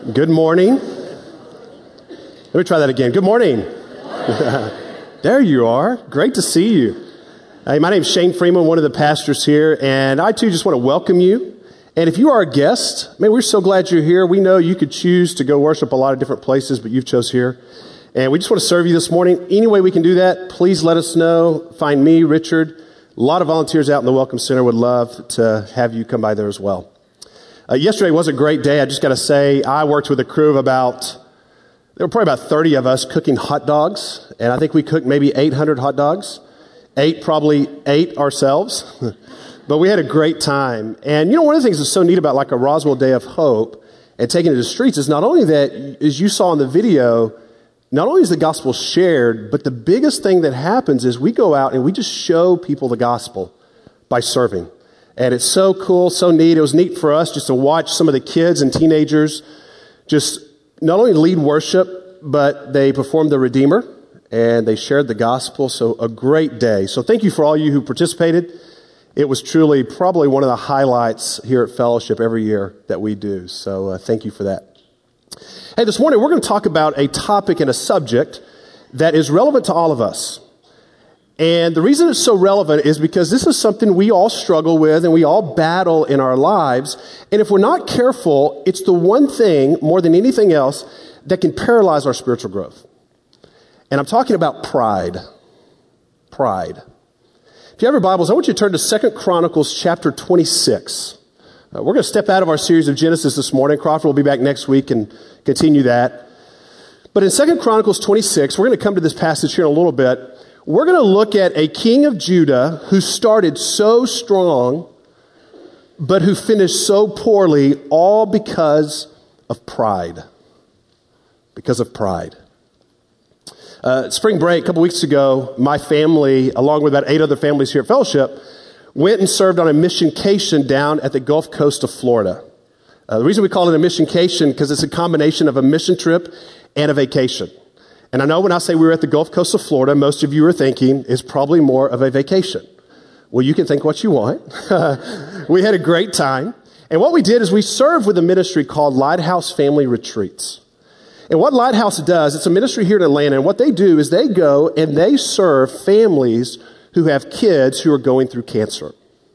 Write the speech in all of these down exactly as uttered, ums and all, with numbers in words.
Good morning. Let me try that again. Good morning. There you are. Great to see you. Hey, my name is Shane Freeman, one of the pastors here, and I too just want to welcome you. And if you are a guest, man, we're so glad you're here. We know you could choose to go worship a lot of different places, but you've chose here. And we just want to serve you this morning. Any way we can do that, please let us know. Find me, Richard. A lot of volunteers out in the Welcome Center would love to have you come by there as well. Uh, yesterday was a great day. I just got to say, I worked with a crew of about, there were probably about thirty of us cooking hot dogs. And I think we cooked maybe eight hundred hot dogs. Ate probably eight ourselves. But we had a great time. And you know, one of the things that's so neat about like a Roswell Day of Hope and taking it to the streets is not only that, as you saw in the video, not only is the gospel shared, but the biggest thing that happens is we go out and we just show people the gospel by serving. And it's so cool, so neat. It was neat for us just to watch some of the kids and teenagers just not only lead worship, but they performed the Redeemer and they shared the gospel. So a great day. So thank you for all you who participated. It was truly probably one of the highlights here at Fellowship every year that we do. So uh, thank you for that. Hey, this morning we're going to talk about a topic and a subject that is relevant to all of us. And the reason it's so relevant is because this is something we all struggle with and we all battle in our lives. And if we're not careful, it's the one thing more than anything else that can paralyze our spiritual growth. And I'm talking about pride. Pride. If you have your Bibles, I want you to turn to Second Chronicles chapter twenty-six. Uh, we're going to step out of our series of Genesis this morning. Crawford will be back next week and continue that. But in Second Chronicles twenty-six, we're going to come to this passage here in a little bit. We're going to look at a king of Judah who started so strong, but who finished so poorly, all because of pride. Because of pride. Uh, spring break, a couple weeks ago, my family, along with about eight other families here at Fellowship, went and served on a missioncation down at the Gulf Coast of Florida. Uh, the reason we call it a missioncation because it's a combination of a mission trip and a vacation. And I know when I say we were at the Gulf Coast of Florida, most of you are thinking it's probably more of a vacation. Well, you can think what you want. We had a great time. And what we did is we served with a ministry called Lighthouse Family Retreats. And what Lighthouse does, it's a ministry here in Atlanta, and what they do is they go and they serve families who have kids who are going through cancer.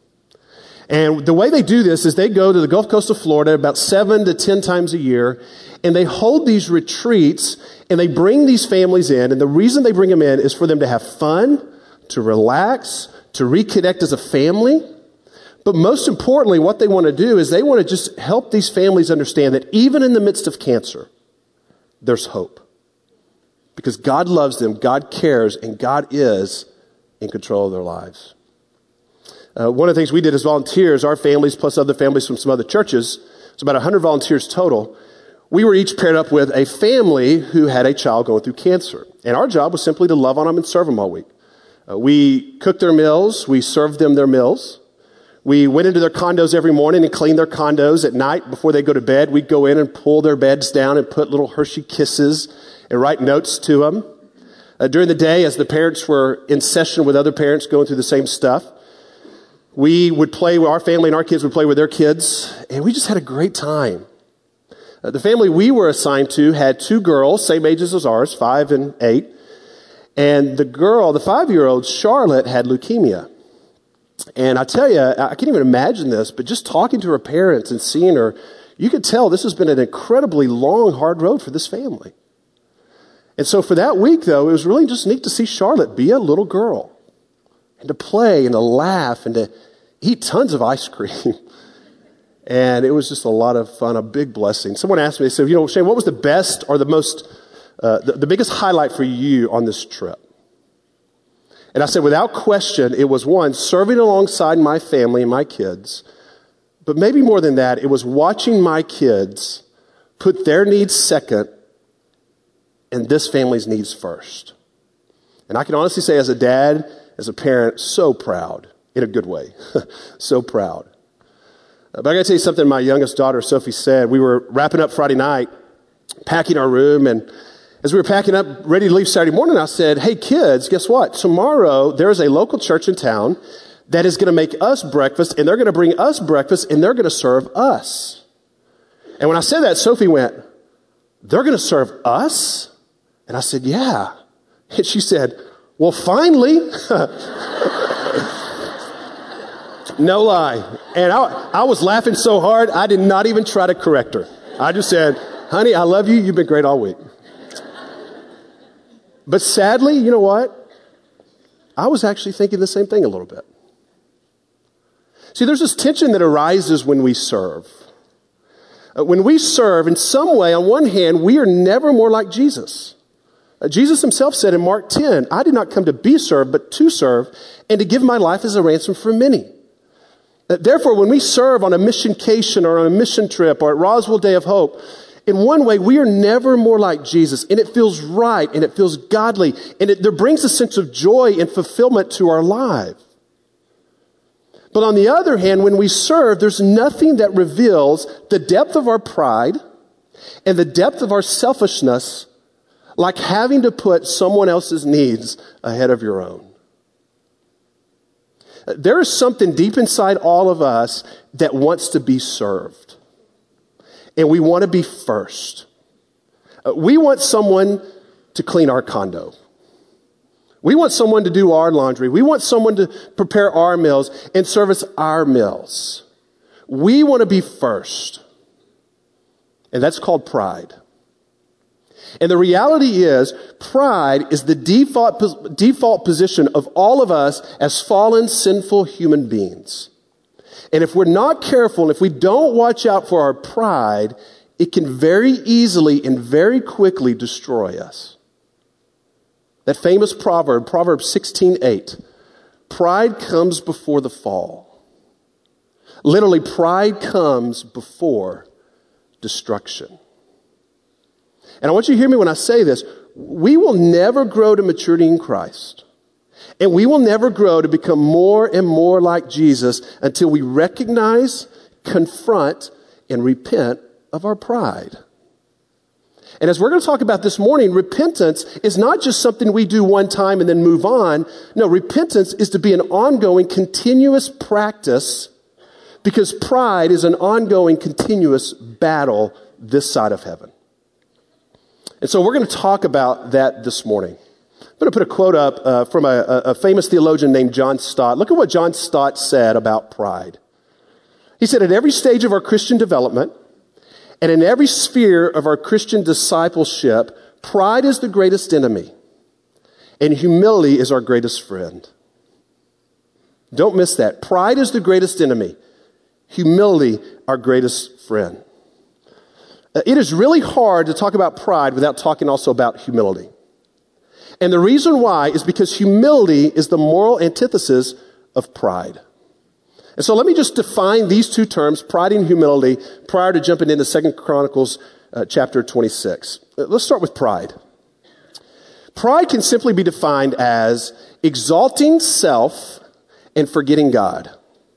And the way they do this is they go to the Gulf Coast of Florida about seven to ten times a year, and they hold these retreats, and they bring these families in, and the reason they bring them in is for them to have fun, to relax, to reconnect as a family. But most importantly, what they want to do is they want to just help these families understand that even in the midst of cancer, there's hope. Because God loves them, God cares, and God is in control of their lives. Uh, one of the things we did as volunteers, our families plus other families from some other churches, it's about one hundred volunteers total. We were each paired up with a family who had a child going through cancer. And our job was simply to love on them and serve them all week. Uh, we cooked their meals. We served them their meals. We went into their condos every morning and cleaned their condos. At night, before they go to bed, we'd go in and pull their beds down and put little Hershey Kisses and write notes to them. Uh, during the day, as the parents were in session with other parents going through the same stuff, we would play with our family and our kids would play with their kids, and we just had a great time. Uh, the family we were assigned to had two girls, same ages as ours, five and eight. And the girl, the five-year-old, Charlotte, had leukemia. And I tell you, I can't even imagine this, but just talking to her parents and seeing her, you could tell this has been an incredibly long, hard road for this family. And so for that week, though, it was really just neat to see Charlotte be a little girl and to play and to laugh and to eat tons of ice cream. And it was just a lot of fun, a big blessing. Someone asked me, they said, you know, Shane, what was the best or the most, uh, the, the biggest highlight for you on this trip? And I said, without question, it was one, serving alongside my family and my kids. But maybe more than that, it was watching my kids put their needs second and this family's needs first. And I can honestly say as a dad, as a parent, so proud in a good way. So proud. But I got to tell you something my youngest daughter, Sophie, said. We were wrapping up Friday night, packing our room, and as we were packing up, ready to leave Saturday morning, I said, hey, kids, guess what? Tomorrow, there's a local church in town that is going to make us breakfast, and they're going to bring us breakfast, and they're going to serve us. And when I said that, Sophie went, they're going to serve us? And I said, yeah. And she said, well, finally. No lie. And I, I was laughing so hard, I did not even try to correct her. I just said, honey, I love you. You've been great all week. But sadly, you know what? I was actually thinking the same thing a little bit. See, there's this tension that arises when we serve. Uh, when we serve, in some way, on one hand, we are never more like Jesus. Uh, Jesus himself said in Mark ten, I did not come to be served, but to serve, and to give my life as a ransom for many. Uh, therefore, when we serve on a missioncation or on a mission trip or at Roswell Day of Hope, in one way, we are never more like Jesus, and it feels right, and it feels godly, and it there brings a sense of joy and fulfillment to our lives. But on the other hand, when we serve, there's nothing that reveals the depth of our pride and the depth of our selfishness like having to put someone else's needs ahead of your own. There is something deep inside all of us that wants to be served. And we want to be first. We want someone to clean our condo. We want someone to do our laundry. We want someone to prepare our meals and service our meals. We want to be first. And that's called pride. And the reality is, pride is the default, default position of all of us as fallen, sinful human beings. And if we're not careful, and if we don't watch out for our pride, it can very easily and very quickly destroy us. That famous proverb, Proverbs sixteen eight, pride comes before the fall. Literally, pride comes before destruction. And I want you to hear me when I say this. We will never grow to maturity in Christ. And we will never grow to become more and more like Jesus until we recognize, confront, and repent of our pride. And as we're going to talk about this morning, repentance is not just something we do one time and then move on. No, repentance is to be an ongoing, continuous practice because pride is an ongoing, continuous battle this side of heaven. And so we're going to talk about that this morning. I'm going to put a quote up uh, from a, a famous theologian named John Stott. Look at what John Stott said about pride. He said, at every stage of our Christian development, and in every sphere of our Christian discipleship, pride is the greatest enemy, and humility is our greatest friend. Don't miss that. Pride is the greatest enemy, humility our greatest friend. It is really hard to talk about pride without talking also about humility. And the reason why is because humility is the moral antithesis of pride. And so let me just define these two terms, pride and humility, prior to jumping into Second Chronicles uh, chapter twenty-six. Uh, let's start with pride. Pride can simply be defined as exalting self and forgetting God.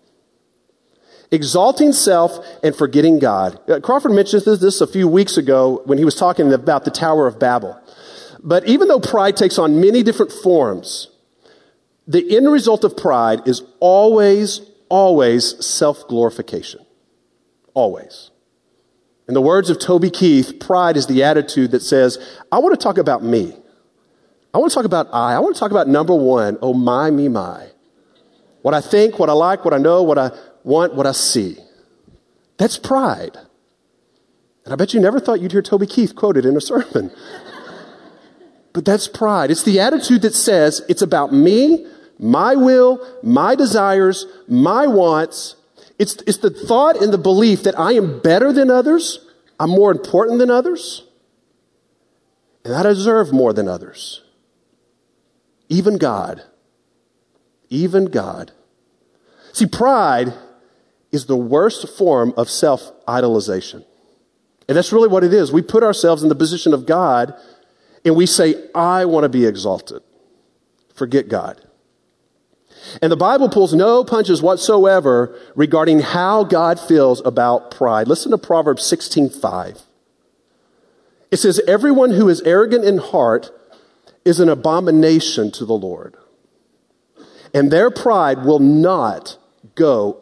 Exalting self and forgetting God. Uh, Crawford mentioned this, this a few weeks ago when he was talking about the Tower of Babel. But even though pride takes on many different forms, the end result of pride is always Always self-glorification. Always. In the words of Toby Keith, pride is the attitude that says, I want to talk about me. I want to talk about I. I want to talk about number one. Oh, my, me, my. What I think, what I like, what I know, what I want, what I see. That's pride. And I bet you never thought you'd hear Toby Keith quoted in a sermon. But that's pride. It's the attitude that says it's about me, my will, my desires, my wants. It's, it's the thought and the belief that I am better than others, I'm more important than others, and I deserve more than others. Even God. Even God. See, pride is the worst form of self-idolization. And that's really what it is. We put ourselves in the position of God, and we say, I want to be exalted. Forget God. And the Bible pulls no punches whatsoever regarding how God feels about pride. Listen to Proverbs sixteen five. It says, everyone who is arrogant in heart is an abomination to the Lord, and their pride will not go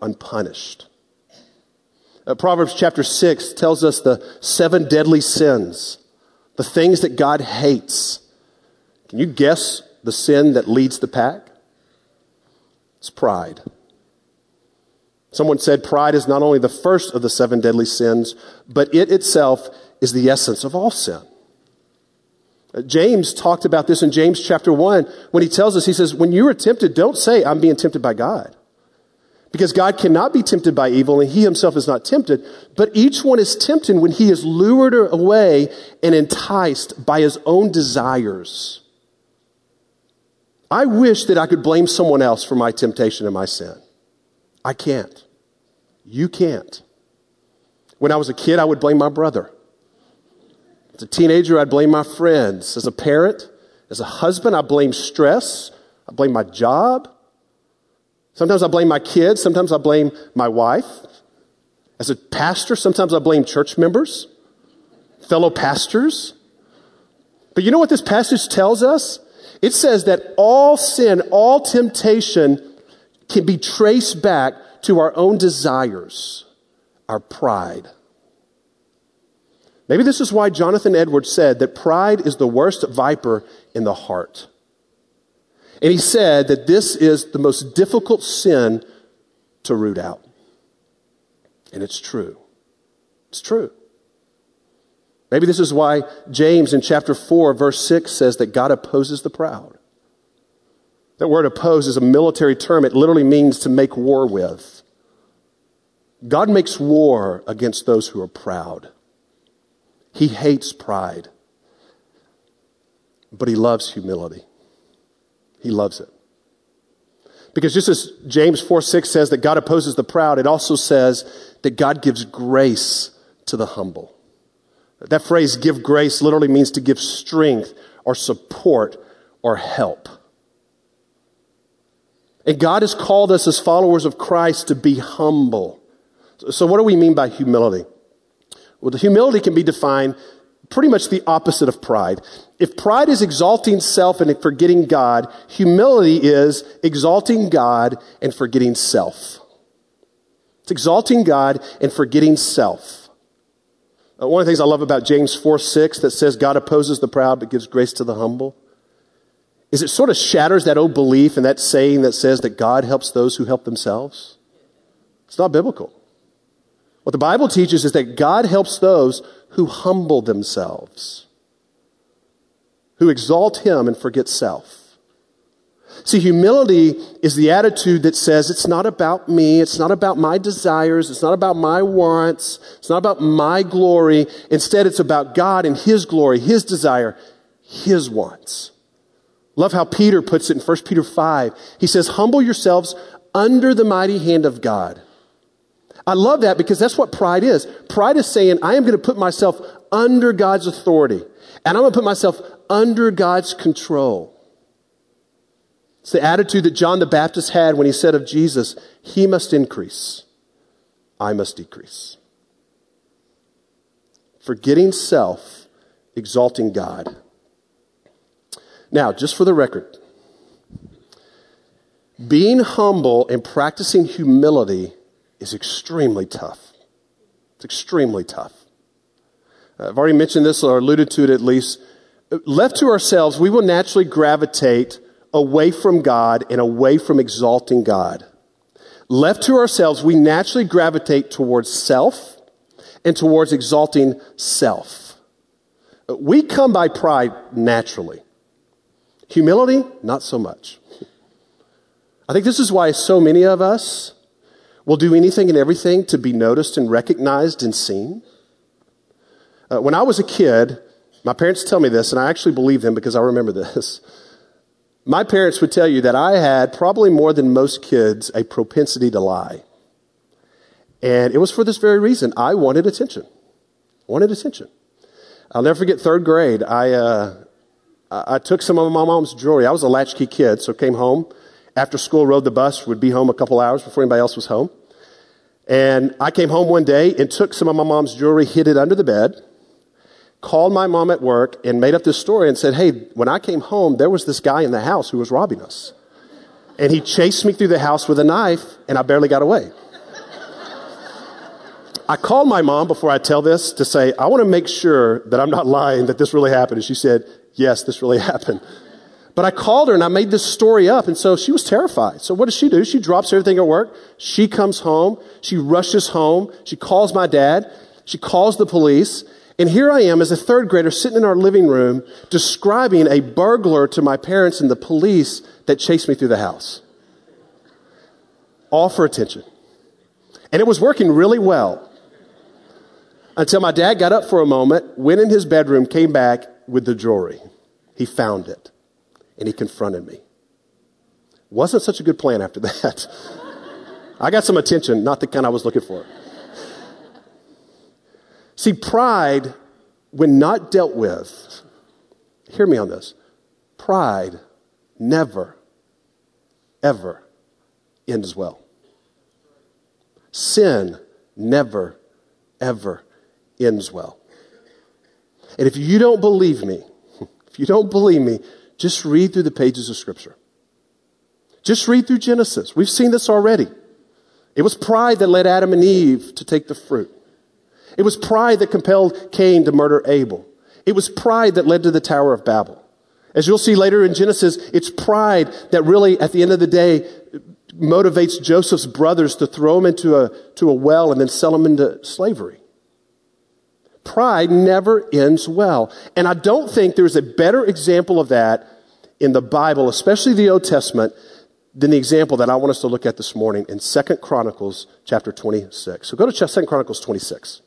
unpunished. Uh, Proverbs chapter six tells us the seven deadly sins the things that God hates. Can you guess the sin that leads the pack? It's pride. Someone said pride is not only the first of the seven deadly sins, but it itself is the essence of all sin. James talked about this in James chapter one when he tells us, he says, when you are tempted, don't say, I'm being tempted by God. Because God cannot be tempted by evil, and he himself is not tempted. But each one is tempted when he is lured away and enticed by his own desires. I wish that I could blame someone else for my temptation and my sin. I can't. You can't. When I was a kid, I would blame my brother. As a teenager, I'd blame my friends. As a parent, as a husband, I blame stress. I blame my job. Sometimes I blame my kids. Sometimes I blame my wife. As a pastor, sometimes I blame church members, fellow pastors. But you know what this passage tells us? It says that all sin, all temptation can be traced back to our own desires, our pride. Maybe this is why Jonathan Edwards said that pride is the worst viper in the heart. And he said that this is the most difficult sin to root out. And it's true. It's true. Maybe this is why James in chapter four, verse six says that God opposes the proud. That word oppose is a military term. It literally means to make war with. God makes war against those who are proud. He hates pride. But he loves humility. He loves it. Because just as James four six says that God opposes the proud, it also says that God gives grace to the humble. That phrase, give grace, literally means to give strength or support or help. And God has called us as followers of Christ to be humble. So what do we mean by humility? Well, the humility can be defined pretty much the opposite of pride. If pride is exalting self and forgetting God, humility is exalting God and forgetting self. It's exalting God and forgetting self. Uh, one of the things I love about James four six that says God opposes the proud but gives grace to the humble is it sort of shatters that old belief and that saying that says that God helps those who help themselves. It's not biblical. What the Bible teaches is that God helps those who humble themselves, who exalt him and forget self. See, humility is the attitude that says it's not about me, it's not about my desires, it's not about my wants, it's not about my glory. Instead, it's about God and his glory, his desire, his wants. Love how Peter puts it in First Peter five. He says, humble yourselves under the mighty hand of God. I love that because that's what pride is. Pride is saying, I am going to put myself under God's authority, and I'm going to put myself under God's control. It's the attitude that John the Baptist had when he said of Jesus, he must increase, I must decrease. Forgetting self, exalting God. Now, just for the record, being humble and practicing humility is extremely tough. It's extremely tough. I've already mentioned this or alluded to it at least. Left to ourselves, we will naturally gravitate away from God and away from exalting God. Left to ourselves, we naturally gravitate towards self and towards exalting self. We come by pride naturally. Humility, not so much. I think this is why so many of us will do anything and everything to be noticed and recognized and seen. Uh, when I was a kid, my parents tell me this, and I actually believe them because I remember this. My parents would tell you that I had, probably more than most kids, a propensity to lie. And it was for this very reason. I wanted attention. I wanted attention. I'll never forget third grade. I uh, I took some of my mom's jewelry. I was a latchkey kid, so came home. After school, rode the bus, would be home a couple hours before anybody else was home. And I came home one day and took some of my mom's jewelry, hid it under the bed, called my mom at work, and made up this story and said, hey, when I came home, there was this guy in the house who was robbing us. And he chased me through the house with a knife, and I barely got away. I called my mom before I tell this to say, I want to make sure that I'm not lying, that this really happened. And she said, yes, this really happened. But I called her and I made this story up. And so she was terrified. So what does she do? She drops everything at work. She comes home. She rushes home. She calls my dad. She calls the police. And here I am as a third grader sitting in our living room describing a burglar to my parents and the police that chased me through the house. All for attention. And it was working really well until my dad got up for a moment, went in his bedroom, came back with the jewelry. He found it and he confronted me. Wasn't such a good plan after that. I got some attention, not the kind I was looking for. See, pride, when not dealt with, hear me on this, pride never, ever ends well. Sin never, ever ends well. And if you don't believe me, if you don't believe me, just read through the pages of Scripture. Just read through Genesis. We've seen this already. It was pride that led Adam and Eve to take the fruit. It was pride that compelled Cain to murder Abel. It was pride that led to the Tower of Babel. As you'll see later in Genesis, it's pride that really, at the end of the day, motivates Joseph's brothers to throw him into a, to a well and then sell him into slavery. Pride never ends well. And I don't think there's a better example of that in the Bible, especially the Old Testament, than the example that I want us to look at this morning in Second Chronicles chapter twenty-six. So go to Second Chronicles twenty-six.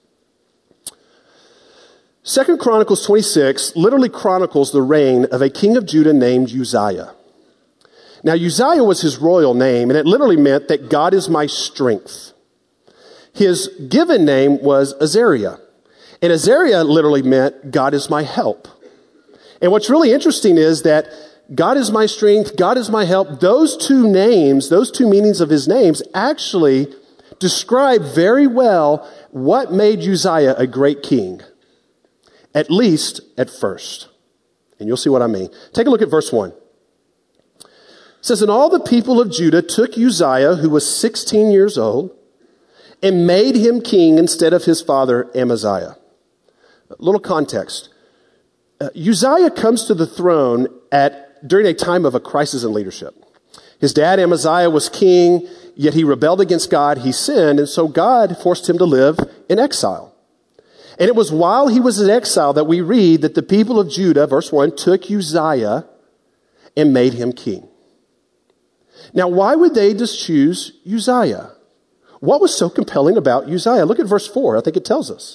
Second Chronicles twenty-six literally chronicles the reign of a king of Judah named Uzziah. Now, Uzziah was his royal name, and it literally meant that God is my strength. His given name was Azariah. And Azariah literally meant God is my help. And what's really interesting is that God is my strength, God is my help, those two names, those two meanings of his names actually describe very well what made Uzziah a great king. At least at first. And you'll see what I mean. Take a look at verse one. It says, and all the people of Judah took Uzziah, who was sixteen years old, and made him king instead of his father Amaziah. A little context. Uh, Uzziah comes to the throne at during a time of a crisis in leadership. His dad Amaziah was king, yet he rebelled against God, he sinned, and so God forced him to live in exile. And it was while he was in exile that we read that the people of Judah, verse one, took Uzziah and made him king. Now, why would they just choose Uzziah? What was so compelling about Uzziah? Look at verse four. I think it tells us.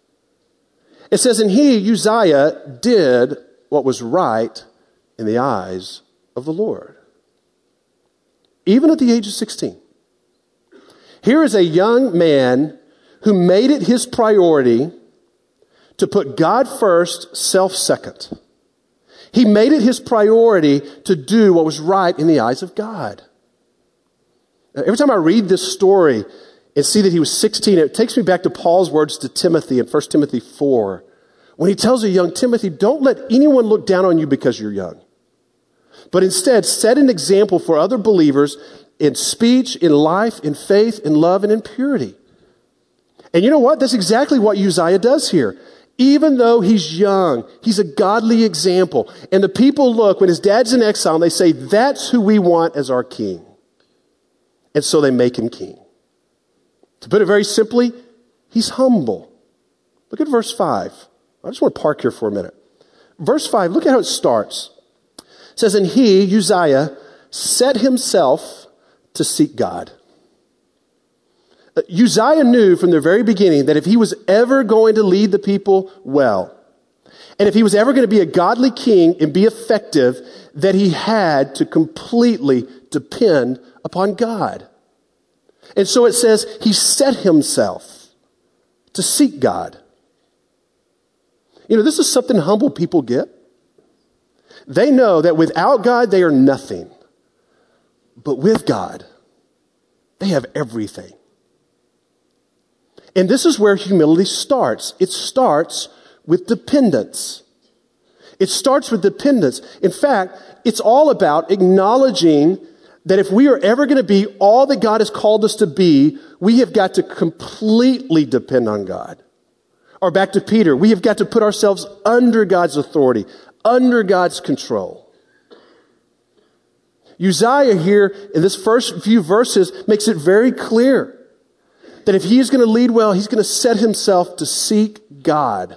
It says, and he, Uzziah, did what was right in the eyes of the Lord. Even at the age of sixteen. Here is a young man who made it his priority to put God first, self second. He made it his priority to do what was right in the eyes of God. Every time I read this story and see that he was sixteen, it takes me back to Paul's words to Timothy in First Timothy four, when he tells a young Timothy, don't let anyone look down on you because you're young, but instead set an example for other believers in speech, in life, in faith, in love, and in purity. And you know what? That's exactly what Uzziah does here. Even though he's young, he's a godly example. And the people look, when his dad's in exile, and they say, that's who we want as our king. And so they make him king. To put it very simply, he's humble. Look at verse five. I just want to park here for a minute. Verse five, look at how it starts. It says, and he, Uzziah, set himself to seek God. Uzziah knew from the very beginning that if he was ever going to lead the people well, and if he was ever going to be a godly king and be effective, that he had to completely depend upon God. And so it says he set himself to seek God. You know, this is something humble people get. They know that without God, they are nothing. But with God, they have everything. And this is where humility starts. It starts with dependence. It starts with dependence. In fact, it's all about acknowledging that if we are ever going to be all that God has called us to be, we have got to completely depend on God. Or back to Peter, we have got to put ourselves under God's authority, under God's control. Uzziah here in this first few verses makes it very clear that if he is going to lead well, he's going to set himself to seek God.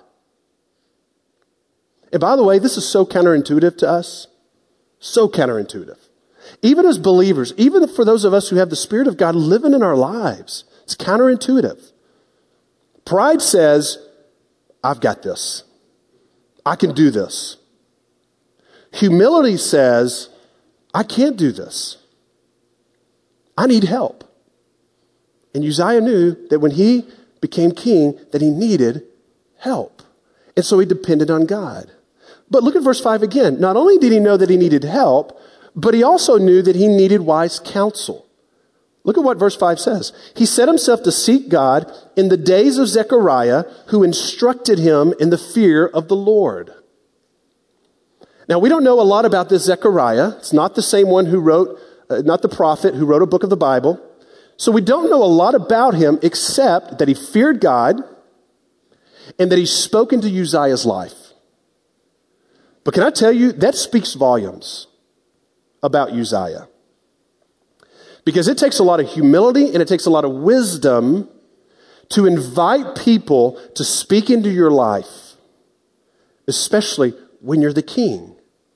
And by the way, this is so counterintuitive to us. So counterintuitive. Even as believers, even for those of us who have the Spirit of God living in our lives, it's counterintuitive. Pride says, I've got this. I can do this. Humility says, I can't do this. I need help. And Uzziah knew that when he became king, that he needed help. And so he depended on God. But look at verse five again. Not only did he know that he needed help, but he also knew that he needed wise counsel. Look at what verse five says. He set himself to seek God in the days of Zechariah, who instructed him in the fear of the Lord. Now, we don't know a lot about this Zechariah. It's not the same one who wrote, uh, not the prophet who wrote a book of the Bible. So we don't know a lot about him except that he feared God and that he spoke into Uzziah's life. But can I tell you, that speaks volumes about Uzziah. Because it takes a lot of humility and it takes a lot of wisdom to invite people to speak into your life, especially when you're the king.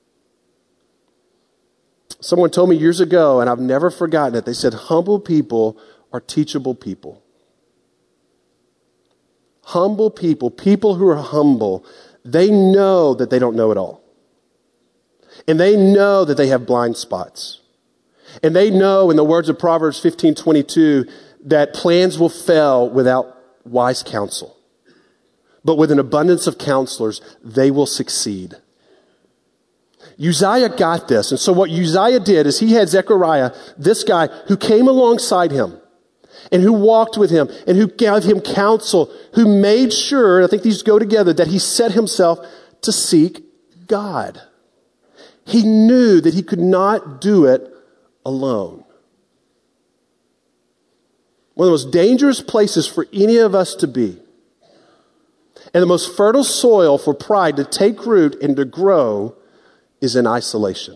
Someone told me years ago, and I've never forgotten it, they said, humble people are teachable people. Humble people, people who are humble, they know that they don't know it all. And they know that they have blind spots. And they know, in the words of Proverbs fifteen twenty-two, that plans will fail without wise counsel. But with an abundance of counselors, they will succeed. Uzziah got this. And so what Uzziah did is he had Zechariah, this guy who came alongside him and who walked with him and who gave him counsel, who made sure, I think these go together, that he set himself to seek God. He knew that he could not do it alone. One of the most dangerous places for any of us to be, and the most fertile soil for pride to take root and to grow, is in isolation.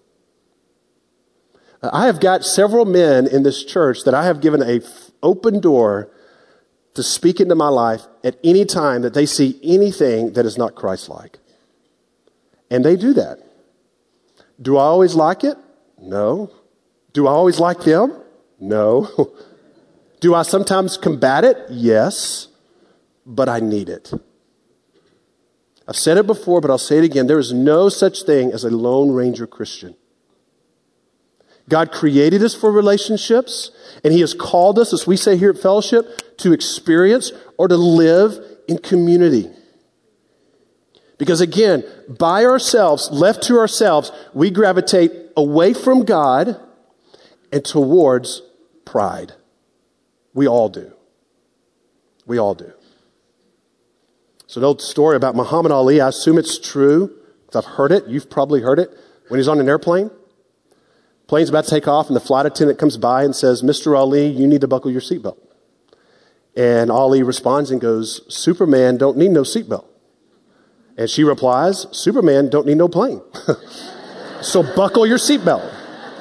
I have got several men in this church that I have given an open door to speak into my life at any time that they see anything that is not Christ-like. And they do that. Do I always like it? No. Do I always like them? No. Do I sometimes combat it? Yes. But I need it. I've said it before, but I'll say it again. There is no such thing as a Lone Ranger Christian. God created us for relationships, and He has called us, as we say here at Fellowship, to experience or to live in community. Because again, by ourselves, left to ourselves, we gravitate away from God and towards pride. We all do. We all do. It's an old story about Muhammad Ali. I assume it's true, because I've heard it. You've probably heard it. When he's on an airplane, plane's about to take off, and the flight attendant comes by and says, Mister Ali, you need to buckle your seatbelt. And Ali responds and goes, Superman don't need no seatbelt. And she replies, Superman don't need no plane. So buckle your seatbelt.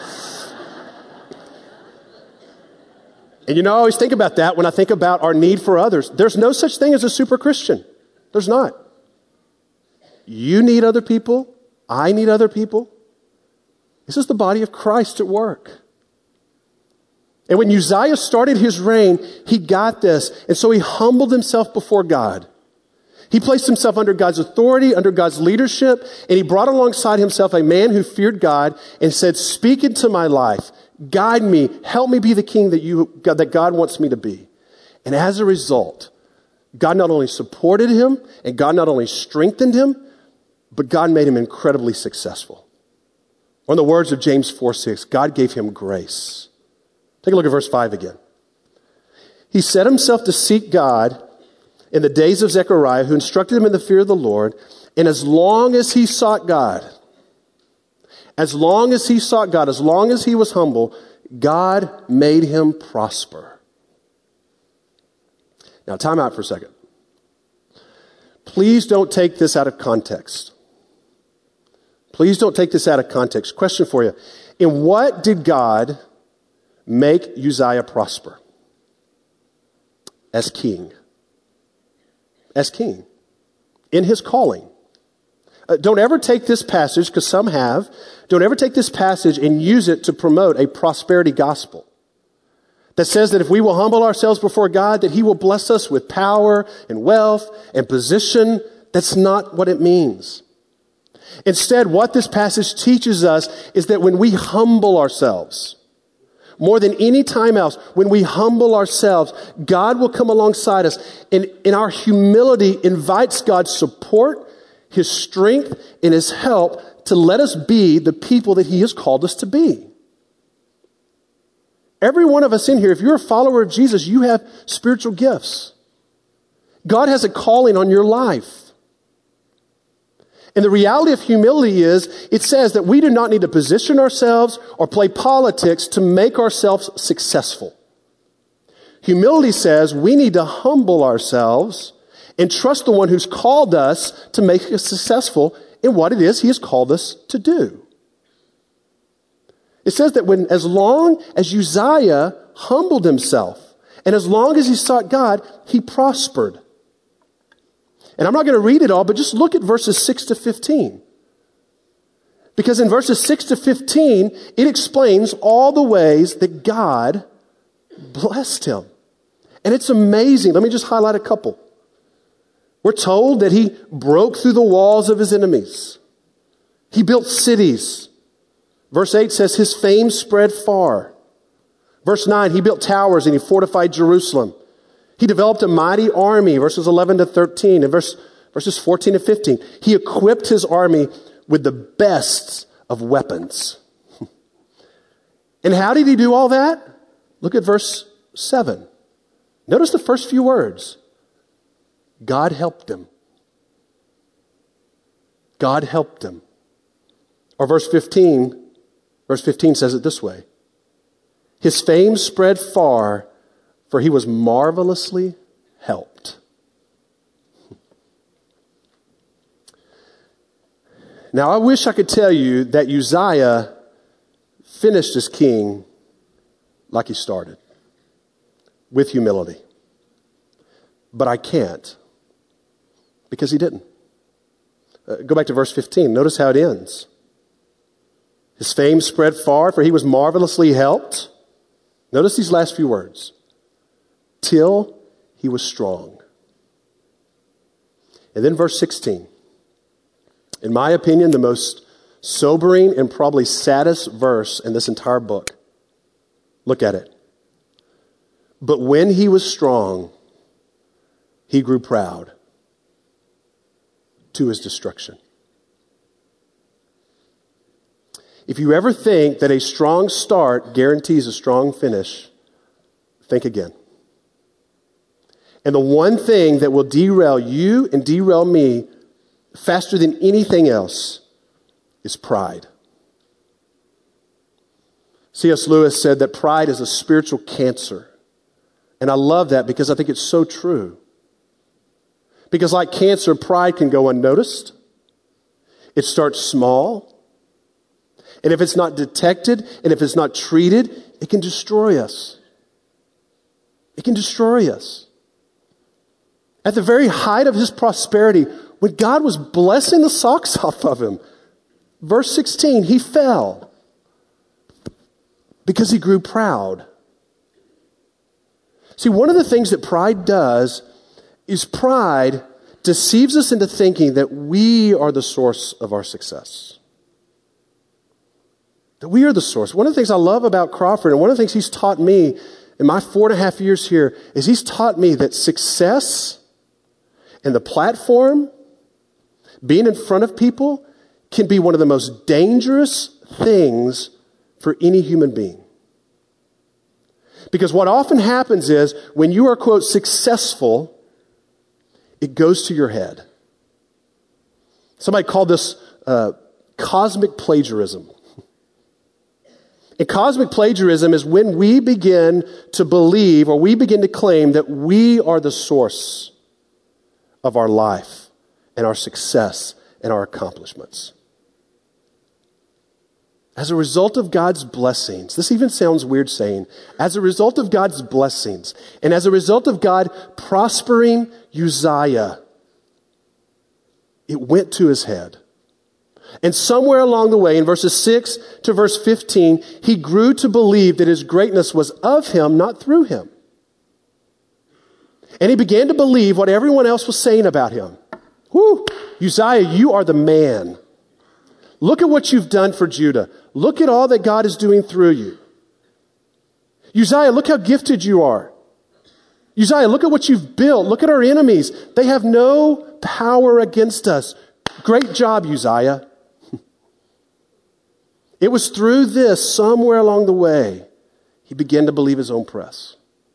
And you know, I always think about that when I think about our need for others. There's no such thing as a super Christian. There's not. You need other people. I need other people. This is the body of Christ at work. And when Uzziah started his reign, he got this. And so he humbled himself before God. He placed himself under God's authority, under God's leadership, and he brought alongside himself a man who feared God and said, speak into my life. Guide me. Help me be the king that you, God, that God wants me to be. And as a result, God not only supported him and God not only strengthened him, but God made him incredibly successful. Or in the words of James four six, God gave him grace. Take a look at verse five again. He set himself to seek God in the days of Zechariah, who instructed him in the fear of the Lord. And as long as he sought God, as long as he sought God, as long as he was humble, God made him prosper. Now, time out for a second. Please don't take this out of context. Please don't take this out of context. Question for you. In what did God make Uzziah prosper? As king. As king. In his calling. Uh, don't ever take this passage, because some have, don't ever take this passage and use it to promote a prosperity gospel that says that if we will humble ourselves before God, that he will bless us with power and wealth and position. That's not what it means. Instead, what this passage teaches us is that when we humble ourselves, more than any time else, when we humble ourselves, God will come alongside us, and in our humility invites God's support, his strength, and his help to let us be the people that he has called us to be. Every one of us in here, if you're a follower of Jesus, you have spiritual gifts. God has a calling on your life. And the reality of humility is, it says that we do not need to position ourselves or play politics to make ourselves successful. Humility says we need to humble ourselves and trust the one who's called us to make us successful in what it is he has called us to do. It says that when, as long as Uzziah humbled himself, and as long as he sought God, he prospered. And I'm not going to read it all, but just look at verses six to fifteen. Because in verses six to fifteen, it explains all the ways that God blessed him. And it's amazing. Let me just highlight a couple. We're told that he broke through the walls of his enemies. He built cities. Verse eight says his fame spread far. Verse nine, he built towers and he fortified Jerusalem. He developed a mighty army, verses eleven to thirteen, and verse, verses fourteen to fifteen. He equipped his army with the best of weapons. And how did he do all that? Look at verse seven. Notice the first few words. God helped him. God helped him. Or verse fifteen, verse fifteen says it this way. His fame spread far, for he was marvelously helped. Now, I wish I could tell you that Uzziah finished as king like he started, with humility. But I can't, because he didn't. Uh, go back to verse fifteen. Notice how it ends. His fame spread far, for he was marvelously helped. Notice these last few words. Till he was strong. And then verse sixteen. In my opinion, the most sobering and probably saddest verse in this entire book. Look at it. But when he was strong, he grew proud to his destruction. If you ever think that a strong start guarantees a strong finish, think again. And the one thing that will derail you and derail me faster than anything else is pride. C S Lewis said that pride is a spiritual cancer. And I love that because I think it's so true. Because like cancer, pride can go unnoticed. It starts small. And if it's not detected and if it's not treated, it can destroy us. It can destroy us. At the very height of his prosperity, when God was blessing the socks off of him, verse sixteen, he fell because he grew proud. See, one of the things that pride does is pride deceives us into thinking that we are the source of our success. That we are the source. One of the things I love about Crawford, and one of the things he's taught me in my four and a half years here, is he's taught me that success and the platform, being in front of people, can be one of the most dangerous things for any human being. Because what often happens is, when you are, quote, successful, it goes to your head. Somebody called this uh, cosmic plagiarism. And cosmic plagiarism is when we begin to believe or we begin to claim that we are the source of our life and our success and our accomplishments. As a result of God's blessings, this even sounds weird saying, as a result of God's blessings, and as a result of God prospering Uzziah, it went to his head. And somewhere along the way, in verses six to verse fifteen, he grew to believe that his greatness was of him, not through him. And he began to believe what everyone else was saying about him. Whew, Uzziah, you are the man. Look at what you've done for Judah. Look at all that God is doing through you. Uzziah, look how gifted you are. Uzziah, look at what you've built. Look at our enemies. They have no power against us. Great job, Uzziah. It was through this, somewhere along the way, he began to believe his own press.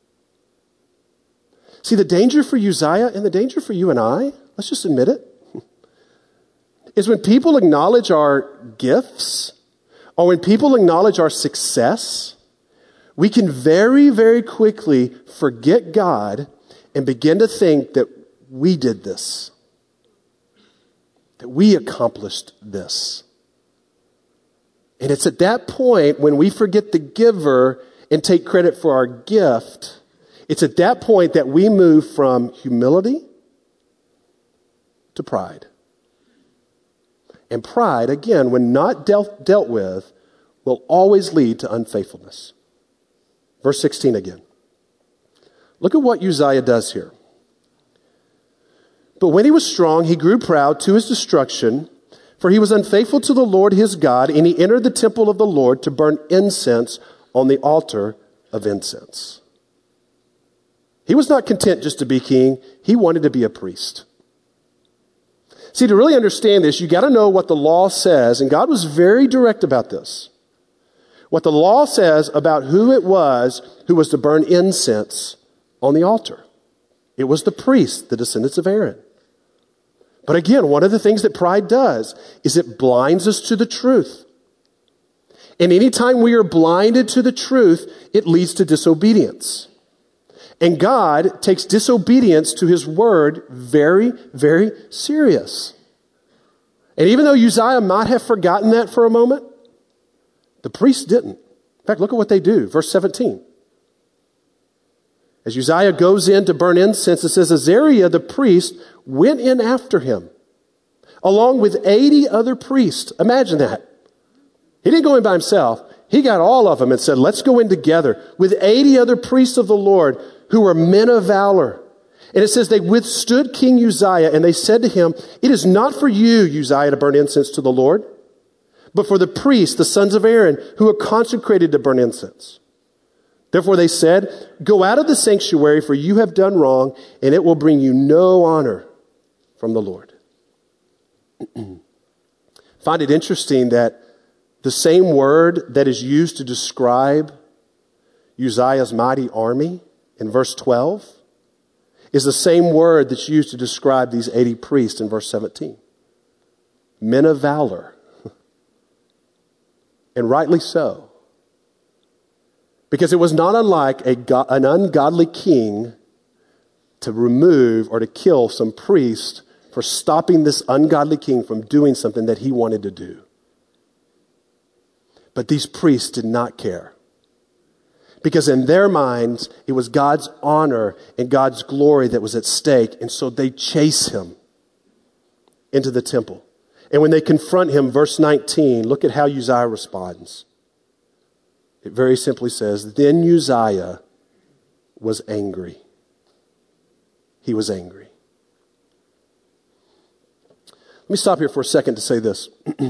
See, the danger for Uzziah and the danger for you and I, let's just admit it, is when people acknowledge our gifts or when people acknowledge our success, we can very, very quickly forget God and begin to think that we did this, that we accomplished this. And it's at that point when we forget the giver and take credit for our gift, it's at that point that we move from humility to pride. And pride, again, when not dealt, dealt with, will always lead to unfaithfulness. Verse sixteen again. Look at what Uzziah does here. But when he was strong, he grew proud to his destruction, for he was unfaithful to the Lord his God, and he entered the temple of the Lord to burn incense on the altar of incense. He was not content just to be king. He wanted to be a priest. See, to really understand this, you got to know what the law says, and God was very direct about this. What the law says about who it was who was to burn incense on the altar. It was the priests, the descendants of Aaron. But again, one of the things that pride does is it blinds us to the truth. And anytime we are blinded to the truth, it leads to disobedience. And God takes disobedience to his word very, very serious. And even though Uzziah might have forgotten that for a moment, the priests didn't. In fact, look at what they do. Verse seventeen. As Uzziah goes in to burn incense, it says, Azariah the priest went in after him, along with eighty other priests. Imagine that. He didn't go in by himself. He got all of them and said, let's go in together with eighty other priests of the Lord who were men of valor. And it says they withstood King Uzziah, and they said to him, it is not for you, Uzziah, to burn incense to the Lord, but for the priests, the sons of Aaron, who are consecrated to burn incense. Therefore they said, go out of the sanctuary, for you have done wrong, and it will bring you no honor from the Lord. Find it interesting that the same word that is used to describe Uzziah's mighty army in verse twelve is the same word that's used to describe these eighty priests in verse seventeen. Men of valor. And rightly so. Because it was not unlike a go- an ungodly king to remove or to kill some priest for stopping this ungodly king from doing something that he wanted to do. But these priests did not care. Because in their minds, it was God's honor and God's glory that was at stake. And so they chase him into the temple. And when they confront him, verse nineteen, look at how Uzziah responds. It very simply says, then Uzziah was angry. He was angry. Let me stop here for a second to say this.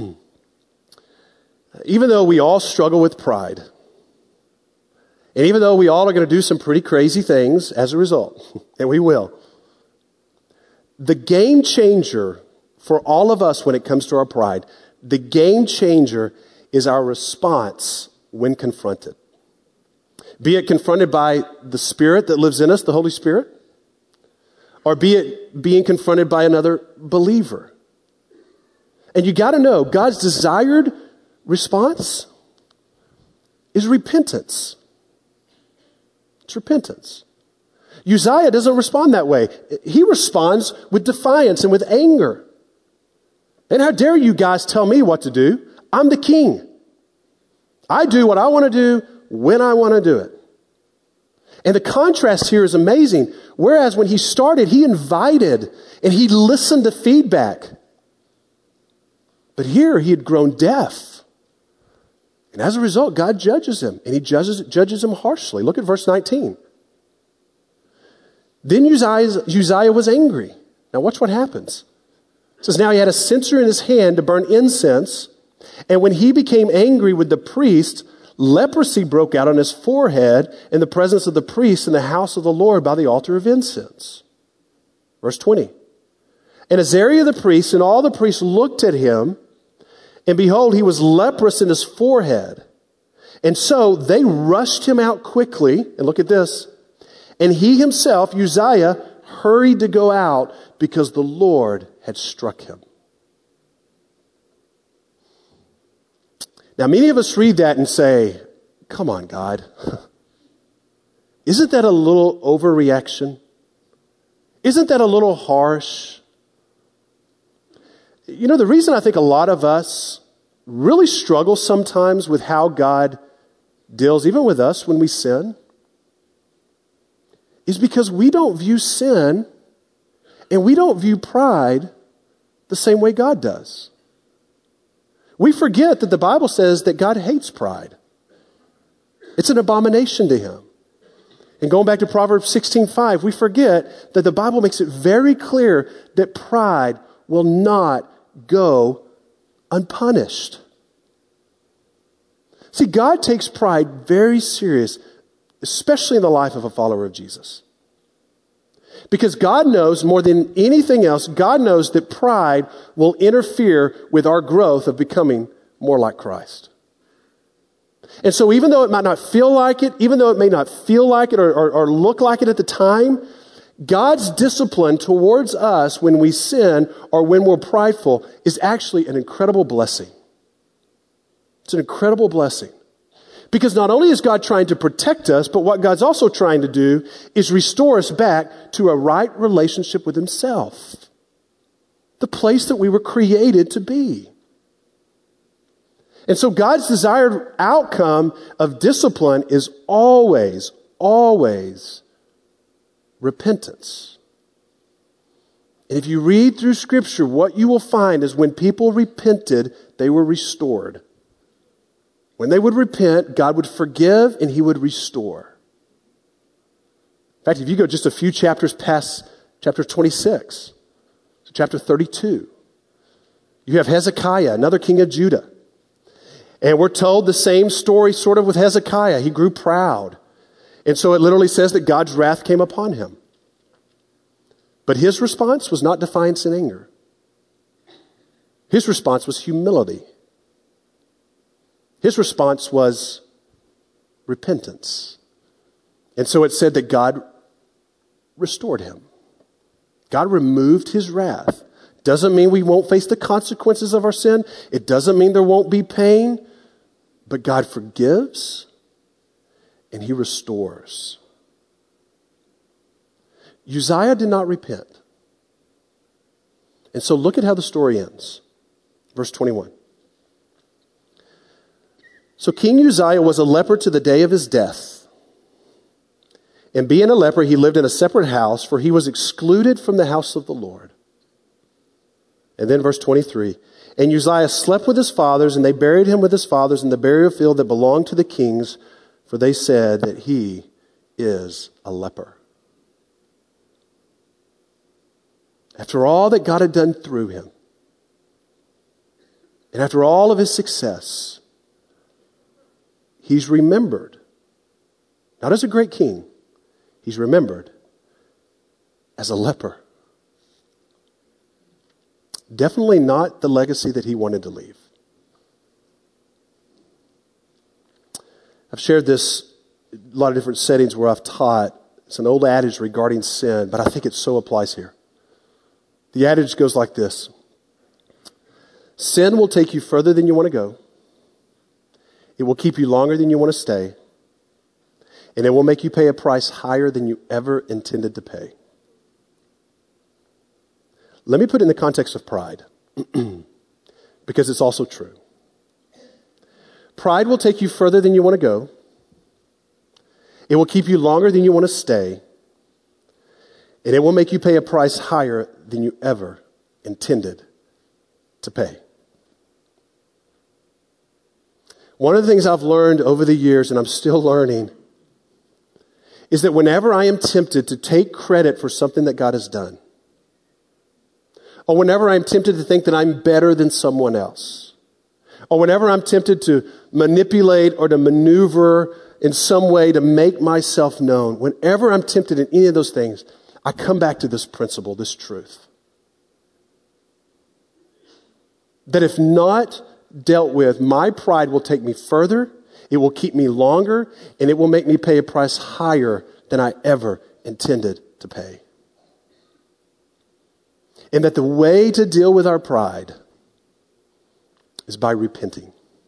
Even though we all struggle with pride, and even though we all are going to do some pretty crazy things as a result, and we will, the game changer for all of us when it comes to our pride, the game changer is our response when confronted. Be it confronted by the Spirit that lives in us, the Holy Spirit, or be it being confronted by another believer. And you got to know, God's desired response is repentance. It's repentance. Uzziah doesn't respond that way. He responds with defiance and with anger. And how dare you guys tell me what to do? I'm the king. I do what I want to do when I want to do it. And the contrast here is amazing. Whereas when he started, he invited and he listened to feedback. But here he had grown deaf. And as a result, God judges him. And he judges, judges him harshly. Look at verse nineteen. Then Uzziah, Uzziah was angry. Now watch what happens. It says, now he had a censer in his hand to burn incense. And when he became angry with the priest, leprosy broke out on his forehead in the presence of the priest in the house of the Lord by the altar of incense. Verse twenty. And Azariah the priest and all the priests looked at him, and behold, he was leprous in his forehead. And so they rushed him out quickly. And look at this. And he himself, Uzziah, hurried to go out because the Lord had struck him. Now, many of us read that and say, come on, God. Isn't that a little overreaction? Isn't that a little harsh? You know, the reason I think a lot of us really struggle sometimes with how God deals, even with us when we sin, is because we don't view sin and we don't view pride the same way God does. We forget that the Bible says that God hates pride. It's an abomination to him. And going back to Proverbs sixteen five, we forget that the Bible makes it very clear that pride will not go unpunished. See, God takes pride very serious, especially in the life of a follower of Jesus. Because God knows more than anything else, God knows that pride will interfere with our growth of becoming more like Christ. And so even though it might not feel like it, even though it may not feel like it or, or, or look like it at the time, God's discipline towards us when we sin or when we're prideful is actually an incredible blessing. It's an incredible blessing. Because not only is God trying to protect us, but what God's also trying to do is restore us back to a right relationship with himself. The place that we were created to be. And so God's desired outcome of discipline is always, always repentance. And if you read through Scripture, what you will find is when people repented, they were restored. When they would repent, God would forgive and he would restore. In fact, if you go just a few chapters past chapter twenty-six, so chapter thirty-two, you have Hezekiah, another king of Judah. And we're told the same story sort of with Hezekiah. He grew proud. And so it literally says that God's wrath came upon him. But his response was not defiance and anger. His response was humility. His response was repentance. And so it said that God restored him. God removed his wrath. Doesn't mean we won't face the consequences of our sin. It doesn't mean there won't be pain. But God forgives and he restores. Uzziah did not repent. And so look at how the story ends. Verse twenty-one. So King Uzziah was a leper to the day of his death. And being a leper, he lived in a separate house, for he was excluded from the house of the Lord. And then verse twenty-three. And Uzziah slept with his fathers, and they buried him with his fathers in the burial field that belonged to the kings, for they said that he is a leper. After all that God had done through him, and after all of his success, he's remembered, not as a great king, he's remembered as a leper. Definitely not the legacy that he wanted to leave. I've shared this in a lot of different settings where I've taught. It's an old adage regarding sin, but I think it so applies here. The adage goes like this. Sin will take you further than you want to go. It will keep you longer than you want to stay. And it will make you pay a price higher than you ever intended to pay. Let me put it in the context of pride, because it's also true. Pride will take you further than you want to go. It will keep you longer than you want to stay. And it will make you pay a price higher than you ever intended to pay. One of the things I've learned over the years, and I'm still learning, is that whenever I am tempted to take credit for something that God has done, or whenever I'm tempted to think that I'm better than someone else, or whenever I'm tempted to manipulate or to maneuver in some way to make myself known, whenever I'm tempted in any of those things, I come back to this principle, this truth. That if not dealt with, my pride will take me further, it will keep me longer, and it will make me pay a price higher than I ever intended to pay. And that the way to deal with our pride is by repenting.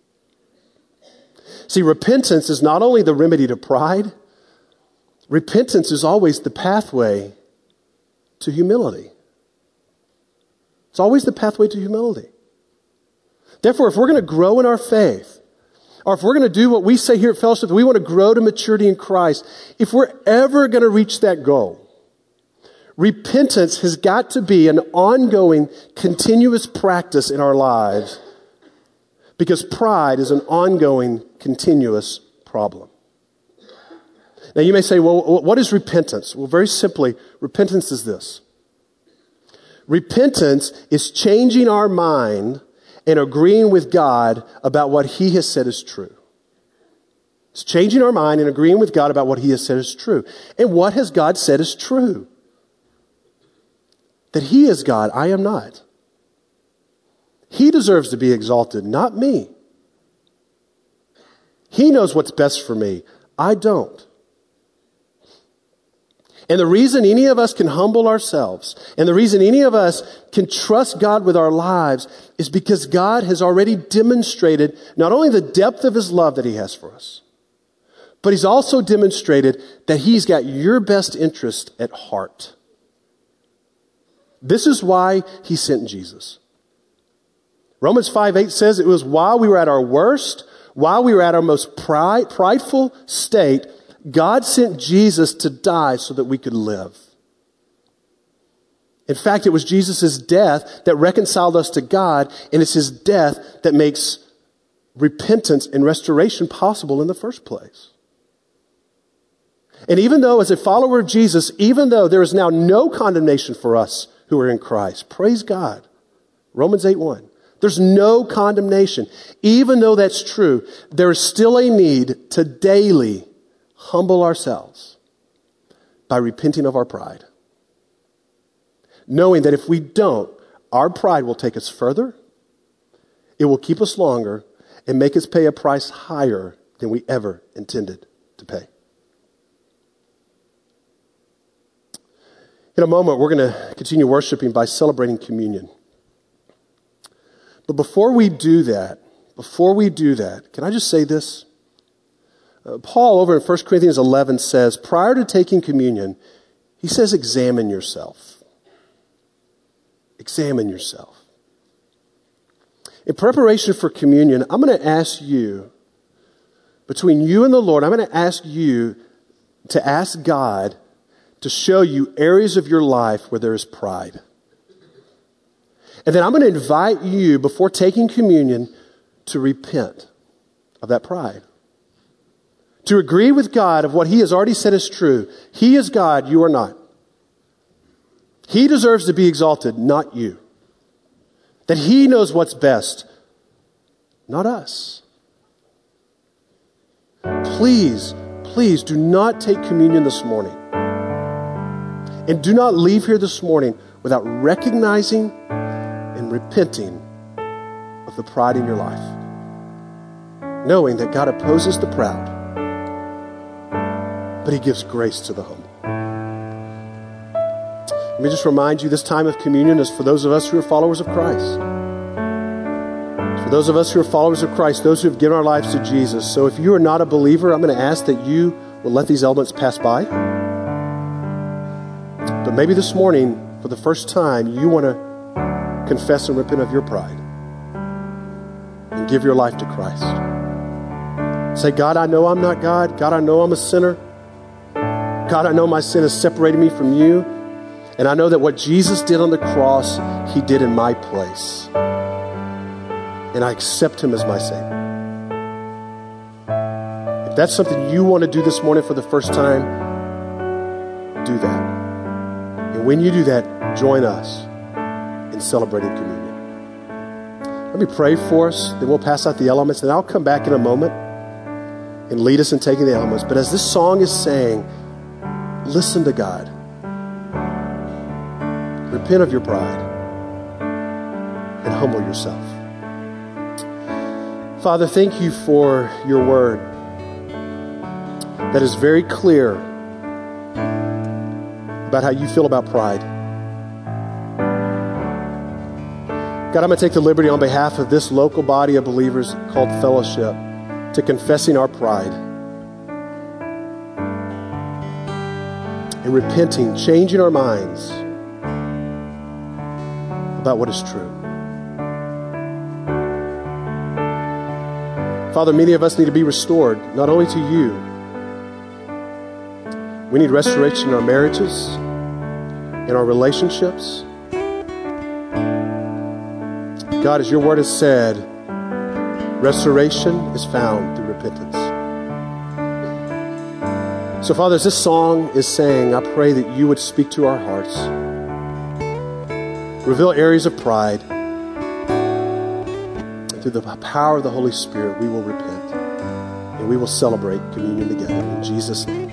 See, repentance is not only the remedy to pride, repentance is always the pathway to humility. It's always the pathway to humility. Therefore, if we're going to grow in our faith, or if we're going to do what we say here at Fellowship, that we want to grow to maturity in Christ, if we're ever going to reach that goal, repentance has got to be an ongoing, continuous practice in our lives, because pride is an ongoing, continuous problem. Now you may say, well, what is repentance? Well, very simply, repentance is this. Repentance is changing our mind and agreeing with God about what He has said is true. It's changing our mind and agreeing with God about what He has said is true. And what has God said is true? That He is God, I am not. He deserves to be exalted, not me. He knows what's best for me. I don't. And the reason any of us can humble ourselves, and the reason any of us can trust God with our lives, is because God has already demonstrated not only the depth of His love that He has for us, but He's also demonstrated that He's got your best interest at heart. This is why He sent Jesus. Romans five eight says it was while we were at our worst, while we were at our most pride, prideful state, God sent Jesus to die so that we could live. In fact, it was Jesus' death that reconciled us to God, and it's His death that makes repentance and restoration possible in the first place. And even though, as a follower of Jesus, even though there is now no condemnation for us who are in Christ, praise God, Romans eight one, there's no condemnation. Even though that's true, there is still a need to daily humble ourselves by repenting of our pride. Knowing that if we don't, our pride will take us further, it will keep us longer, and make us pay a price higher than we ever intended to pay. In a moment, we're going to continue worshiping by celebrating communion. But before we do that, before we do that, can I just say this? Uh, Paul over in First Corinthians eleven says, prior to taking communion, he says, examine yourself. Examine yourself. In preparation for communion, I'm going to ask you, between you and the Lord, I'm going to ask you to ask God to show you areas of your life where there is pride. And then I'm going to invite you, before taking communion, to repent of that pride. To agree with God of what He has already said is true. He is God, you are not. He deserves to be exalted, not you. That He knows what's best, not us. Please, please do not take communion this morning. And do not leave here this morning without recognizing and repenting of the pride in your life. Knowing that God opposes the proud, but He gives grace to the humble. Let me just remind you, this time of communion is for those of us who are followers of Christ. It's For those of us who are followers of Christ, those who have given our lives to Jesus. So if you are not a believer, I'm going to ask that you will let these elements pass by. But maybe this morning, for the first time, you want to confess and repent of your pride and give your life to Christ. Say, God, I know I'm not God. God, I know I'm a sinner. God, I know my sin has separated me from you. And I know that what Jesus did on the cross, he did in my place. And I accept him as my Savior. If that's something you want to do this morning for the first time, do that. And when you do that, join us in celebrating communion. Let me pray for us, then we'll pass out the elements, and I'll come back in a moment and lead us in taking the elements. But as this song is saying, listen to God. Repent of your pride and humble yourself. Father, thank you for your word that is very clear about how you feel about pride. God, I'm going to take the liberty on behalf of this local body of believers called Fellowship to confessing our pride and repenting, changing our minds about what is true. Father, many of us need to be restored, not only to you. We need restoration in our marriages, in our relationships. God, as your word has said, restoration is found through repentance. So, Father, as this song is saying, I pray that you would speak to our hearts. Reveal areas of pride. And through the power of the Holy Spirit, we will repent. And we will celebrate communion together. In Jesus' name.